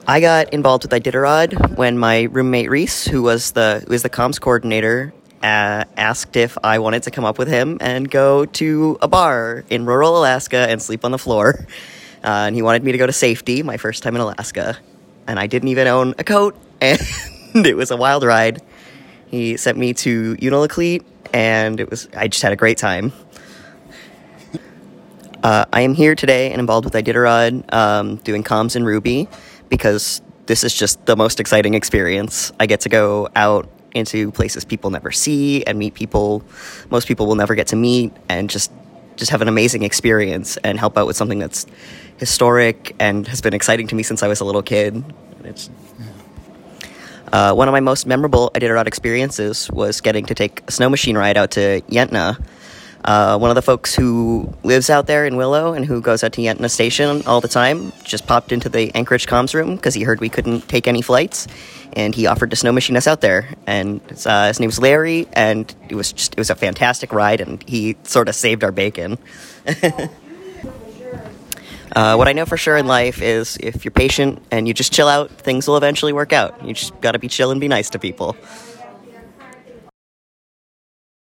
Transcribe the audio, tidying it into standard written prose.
I got involved with Iditarod when my roommate Reese, who was the comms coordinator, asked if I wanted to come up with him and go to a bar in rural Alaska and sleep on the floor. And he wanted me to go to Safety, my first time in Alaska. And I didn't even own a coat, and it was a wild ride. He sent me to Unalakleet, and I just had a great time. I am here today and involved with Iditarod, doing comms in Ruby, because this is just the most exciting experience. I get to go out into places people never see and meet people most people will never get to meet, and just have an amazing experience and help out with something that's historic and has been exciting to me since I was a little kid. It's one of my most memorable Iditarod experiences was getting to take a snow machine ride out to Yentna. One of the folks who lives out there in Willow and who goes out to Yentna Station all the time just popped into the Anchorage comms room because he heard we couldn't take any flights, and he offered to snow machine us out there. And his name was Larry, and it was a fantastic ride, and he sort of saved our bacon. What I know for sure in life is if you're patient and you just chill out, things will eventually work out. You just gotta be chill and be nice to people.